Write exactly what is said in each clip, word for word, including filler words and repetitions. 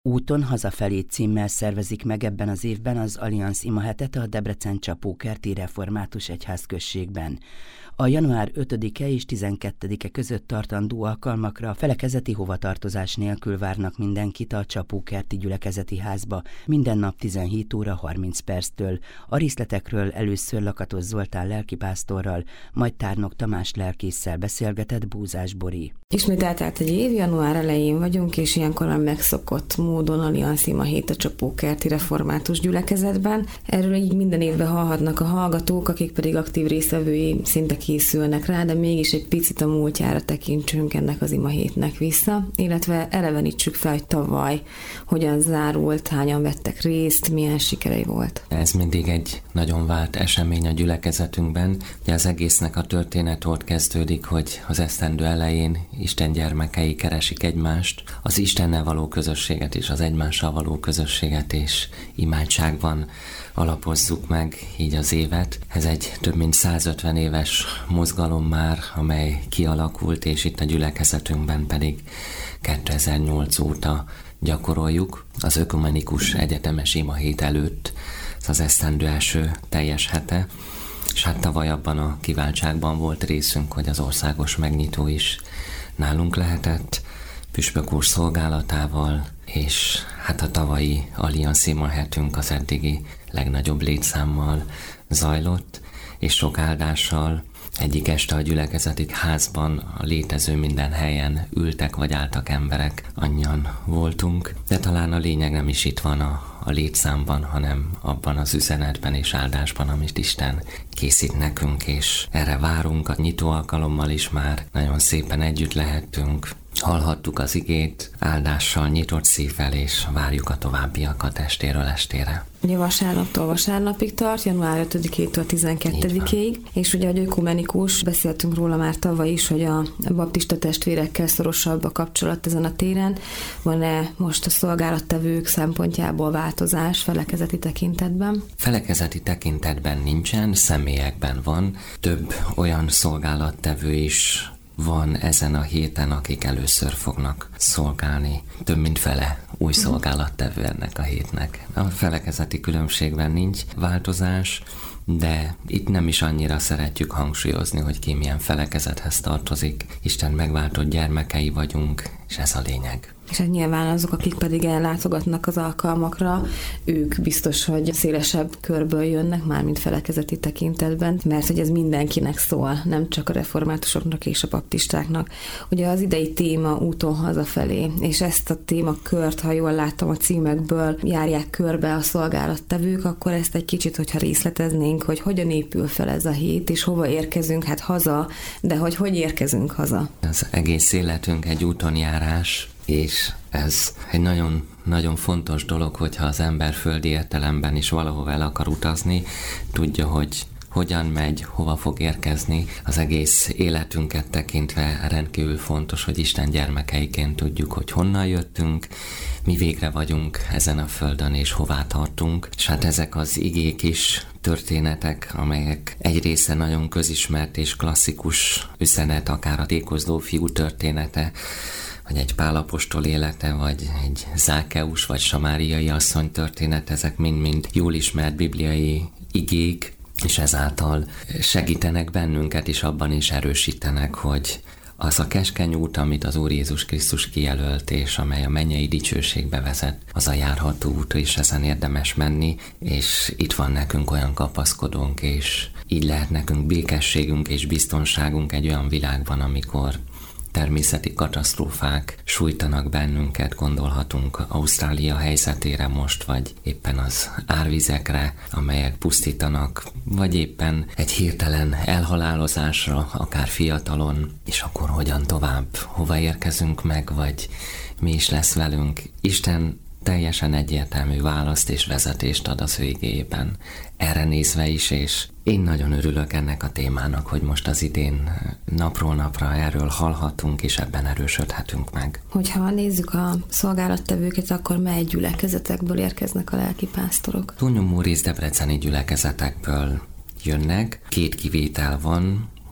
Úton hazafelé címmel szervezik meg ebben az évben az Allianz imahetet a Debrecen-Csapókerti Református Egyházközségben. A január ötödike és tizenkettedike között tartandó alkalmakra a felekezeti hovatartozás nélkül várnak mindenkit a Csapókerti Gyülekezeti Házba, minden nap tizenhét óra harminc perctől. A részletekről először Lakatos Zoltán lelkipásztorral, majd Tárnok Tamás lelkésszel beszélgetett Búzás Bori. Ismét eltelt egy év, január elején vagyunk, és ilyenkor a megszokott módon Allianz imahét a Csapókerti Református Gyülekezetben. Erről így minden évben hallhatnak a hallgatók, akik pedig aktív résztvevői szinte készülnek rá, de mégis egy picit a múltjára tekintsünk ennek az imahétnek vissza, illetve elevenítsük fel, hogy tavaly hogyan zárult, hányan vettek részt, milyen sikerei volt. Ez mindig egy nagyon várt esemény a gyülekezetünkben. Ugye az egésznek a történet ott kezdődik, hogy az esztendő elején Isten gyermekei keresik egymást, az Istennel való közösséget és az egymással való közösséget és imádságban alapozzuk meg így az évet. Ez egy több mint százötven éves mozgalom már, amely kialakult, és itt a gyülekezetünkben pedig kétezer-nyolc óta gyakoroljuk. Az ökumenikus egyetemes imahét előtt, az esztendő első teljes hete, és hát tavaly abban a kiváltságban volt részünk, hogy az országos megnyitó is nálunk lehetett, püspök úr szolgálatával, és hát a tavalyi Allianz imahetünk az eddigi legnagyobb létszámmal zajlott, és sok áldással. Egyik este a gyülekezeti házban a létező minden helyen ültek vagy álltak emberek, annyian voltunk, de talán a lényeg nem is itt van a, a létszámban, hanem abban az üzenetben és áldásban, amit Isten készít nekünk, és erre várunk. A nyitó alkalommal is már nagyon szépen együtt lehettünk, hallhattuk az igét, áldással, nyitott szívvel, és várjuk a továbbiakat estéről estére. Ugye vasárnaptól vasárnapig tart, január ötödikétől tizenkettedikéig, és ugye a ökumenikus, beszéltünk róla már tavaly is, hogy a baptista testvérekkel szorosabb a kapcsolat ezen a téren. Van-e most a szolgálattevők szempontjából változás felekezeti tekintetben? Felekezeti tekintetben nincsen, személyekben van. Több olyan szolgálattevő is van ezen a héten, akik először fognak szolgálni. Több mint fele új szolgálattevő ennek a hétnek. A felekezeti különbségben nincs változás, de itt nem is annyira szeretjük hangsúlyozni, hogy ki milyen felekezethez tartozik. Isten megváltott gyermekei vagyunk, és ez a lényeg. És hát nyilván azok, akik pedig ellátogatnak az alkalmakra, ők biztos, hogy szélesebb körből jönnek, mármint felekezeti tekintetben, mert hogy ez mindenkinek szól, nem csak a reformátusoknak és a baptistáknak. Ugye az idei téma úton hazafelé, és ezt a témakört, ha jól láttam a címekből, járják körbe a szolgálattevők, akkor ezt egy kicsit, hogyha részleteznénk, hogy hogyan épül fel ez a hét, és hova érkezünk, hát haza, de hogy hogy érkezünk haza. Az egész életünk egy útonjárás, és ez egy nagyon, nagyon fontos dolog, hogyha az ember földi értelemben is valahova el akar utazni, tudja, hogy hogyan megy, hova fog érkezni. Az egész életünket tekintve rendkívül fontos, hogy Isten gyermekeiként tudjuk, hogy honnan jöttünk, mi végre vagyunk ezen a földön, és hová tartunk. És hát ezek az igék is történetek, amelyek egy része nagyon közismert és klasszikus üzenet, akár a tékozló fiú története, vagy egy Pál apostol élete, vagy egy Zákeus, vagy Samáriai asszony történet, ezek mind-mind jól ismert bibliai igék, és ezáltal segítenek bennünket, és abban is erősítenek, hogy az a keskeny út, amit az Úr Jézus Krisztus kijelölt, és amely a mennyei dicsőségbe vezet, az a járható út, és ezen érdemes menni, és itt van nekünk olyan kapaszkodónk, és így lehet nekünk békességünk és biztonságunk egy olyan világban, amikor természeti katasztrófák sújtanak bennünket, gondolhatunk Ausztrália helyzetére most, vagy éppen az árvizekre, amelyek pusztítanak, vagy éppen egy hirtelen elhalálozásra, akár fiatalon, és akkor hogyan tovább, hova érkezünk meg, vagy mi is lesz velünk. Isten teljesen egyértelmű választ és vezetést ad az ő igéjében. Erre nézve is, és én nagyon örülök ennek a témának, hogy most az idén napról napra erről hallhatunk, és ebben erősödhetünk meg. Hogyha nézzük a szolgálattevőket, akkor mely gyülekezetekből érkeznek a lelkipásztorok? Túlnyomó rész debreceni gyülekezetekből jönnek. Két kivétel van,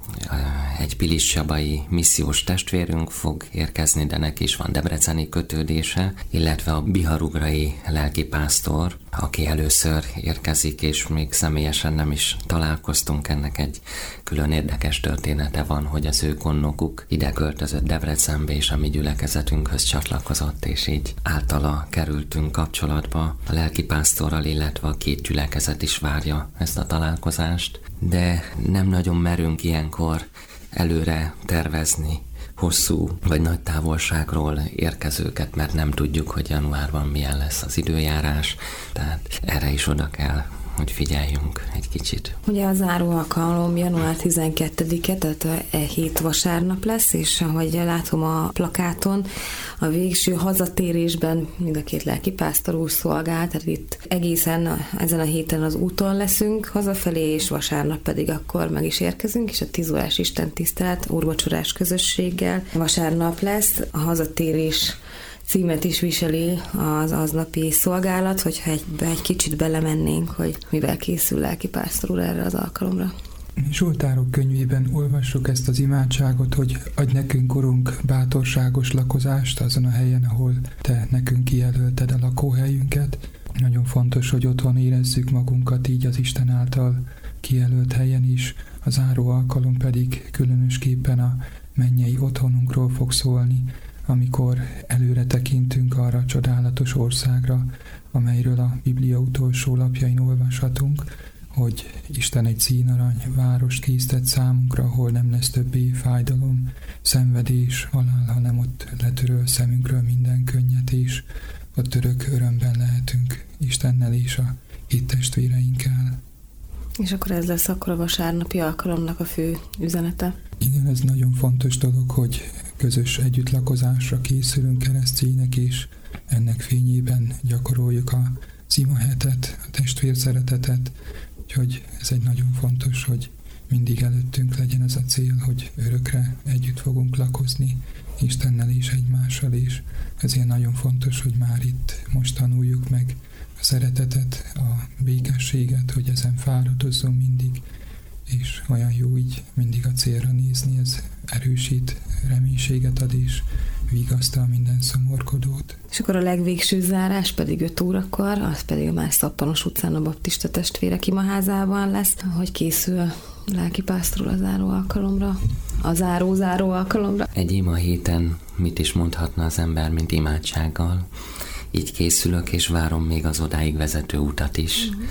egy piliscsabai missziós testvérünk fog érkezni, de neki is van debreceni kötődése, illetve a biharugrai lelkipásztor, aki először érkezik, és még személyesen nem is találkoztunk. Ennek egy külön érdekes története van, hogy az ő gondnokuk ide költözött Debrecenbe, és a mi gyülekezetünkhöz csatlakozott, és így általa kerültünk kapcsolatba a lelkipásztorral, illetve a két gyülekezet is várja ezt a találkozást, de nem nagyon merünk ilyenkor előre tervezni hosszú vagy nagy távolságról érkezőket, mert nem tudjuk, hogy januárban milyen lesz az időjárás, tehát erre is oda kell, hogy figyeljünk egy kicsit. Ugye a záró alkalom január tizenkettedike, tehát e hét vasárnap lesz, és ahogy látom a plakáton, a végső hazatérésben mind a két lelkipásztor úr szolgál, tehát itt egészen ezen a héten az úton leszünk hazafelé, és vasárnap pedig akkor meg is érkezünk, és a tíz órás istentisztelet úrvacsorás közösséggel vasárnap lesz. A hazatérés címet is viseli az aznapi szolgálat, hogyha egy, egy kicsit belemennénk, hogy mivel készül lelkipásztor úr erre az alkalomra. Zsoltárok könyvében olvassuk ezt az imádságot, hogy adj nekünk, Urunk, bátorságos lakozást azon a helyen, ahol Te nekünk kijelölted a lakóhelyünket. Nagyon fontos, hogy otthon érezzük magunkat így az Isten által kijelölt helyen is. A záró alkalom pedig különösképpen a mennyei otthonunkról fog szólni, amikor előre tekintünk arra a csodálatos országra, amelyről a Biblia utolsó lapjain olvashatunk, hogy Isten egy színarany várost készített számunkra, ahol nem lesz többé fájdalom, szenvedés, halál, hanem ott letöröl szemünkről minden könnyet, és ott örök örömben lehetünk Istennel és a itt testvéreinkkel. És akkor ez lesz akkor a vasárnapi alkalomnak a fő üzenete. Igen, ez nagyon fontos dolog, hogy közös együttlakozásra készülünk keresztények, és ennek fényében gyakoroljuk a imahetet, a testvérszeretetet, úgyhogy ez egy nagyon fontos, hogy mindig előttünk legyen ez a cél, hogy örökre együtt fogunk lakozni Istennel és egymással, és ezért nagyon fontos, hogy már itt most tanuljuk meg a szeretetet, a békességet, hogy ezen fáradozzon mindig, és olyan jó így mindig a célra nézni, ez erősít, reménységet ad, és vigasztal minden szomorkodót. És akkor a legvégső zárás pedig öt órakor, az pedig már Szappanos utcán a baptista testvérek imaházában lesz, hogy készül lelkipásztor a záró alkalomra, a záró-záró alkalomra. Egy ima héten mit is mondhatna az ember, mint imádsággal? Így készülök, és várom még az odáig vezető utat is, uh-huh.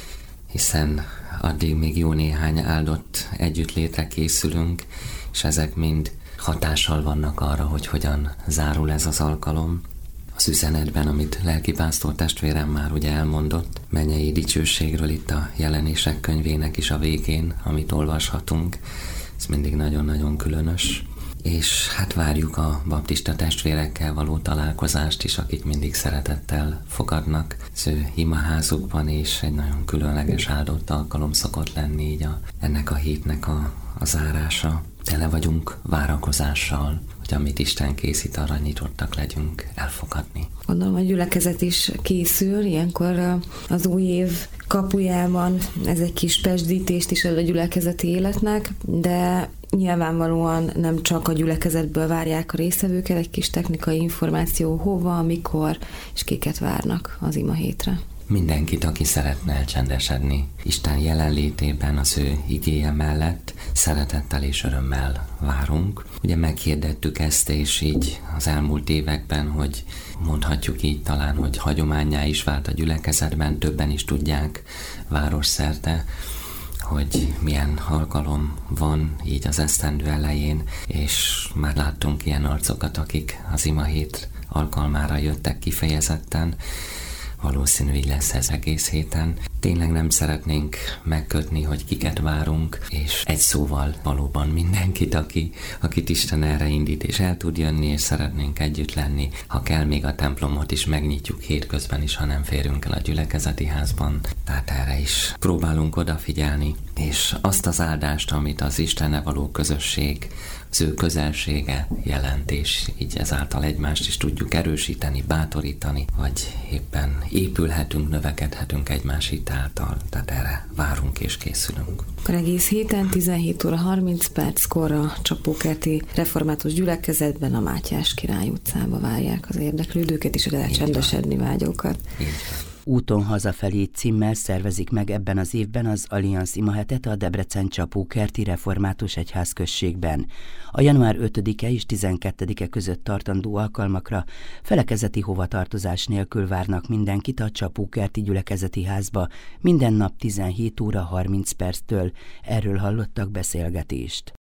hiszen addig még jó néhány áldott együttlétre készülünk, és ezek mind hatással vannak arra, hogy hogyan zárul ez az alkalom. Az üzenetben, amit lelkipásztor testvérem már ugye elmondott, mennyei dicsőségről itt a Jelenések könyvének is a végén, amit olvashatunk, ez mindig nagyon-nagyon különös. És hát várjuk a baptista testvérekkel való találkozást is, akik mindig szeretettel fogadnak az ő imaházukban, és egy nagyon különleges áldott alkalom szokott lenni így a, ennek a hétnek a, a zárása. Tele vagyunk várakozással, hogy amit Isten készít, arra nyitottak legyünk elfogadni. Gondolom, a gyülekezet is készül, ilyenkor az új év kapujában ez egy kis pesdítést is ad a gyülekezeti életnek, de nyilvánvalóan nem csak a gyülekezetből várják a résztvevőket, egy kis technikai információ hova, mikor és kiket várnak az ima hétre. Mindenkit, aki szeretne elcsendesedni Isten jelenlétében, az ő igéje mellett, szeretettel és örömmel várunk. Ugye meghirdettük ezt, és így az elmúlt években, hogy mondhatjuk így talán, hogy hagyománnyá is vált a gyülekezetben, többen is tudják városszerte, hogy milyen alkalom van így az esztendő elején, és már láttunk ilyen arcokat, akik az imahét alkalmára jöttek kifejezetten. Valószínű, így lesz ez egész héten. Tényleg nem szeretnénk megkötni, hogy kiket várunk, és egy szóval valóban mindenkit, aki, akit Isten erre indít, és el tud jönni, és szeretnénk együtt lenni. Ha kell, még a templomot is megnyitjuk hétközben is, ha nem férünk el a gyülekezeti házban. Tehát erre is próbálunk odafigyelni, és azt az áldást, amit az Istennel való közösség, az ő közelsége jelent, és így ezáltal egymást is tudjuk erősíteni, bátorítani, vagy éppen épülhetünk, növekedhetünk egymás hitáltal, tehát erre várunk és készülünk. Akkor egész héten tizenhét óra harminc perckor a Csapókerti Református Gyülekezetben a Mátyás Király utcába várják az érdeklődőket és a elcsendesedni vágyókat. Így van. Úton hazafelé címmel szervezik meg ebben az évben az Allianz imahetet a Debrecen-Csapókerti Református Egyházközségben. A január ötödike és tizenkettedike között tartandó alkalmakra felekezeti hovatartozás nélkül várnak mindenkit a Csapókerti Gyülekezeti Házba minden nap tizenhét óra harminc perctől. Erről hallottak beszélgetést.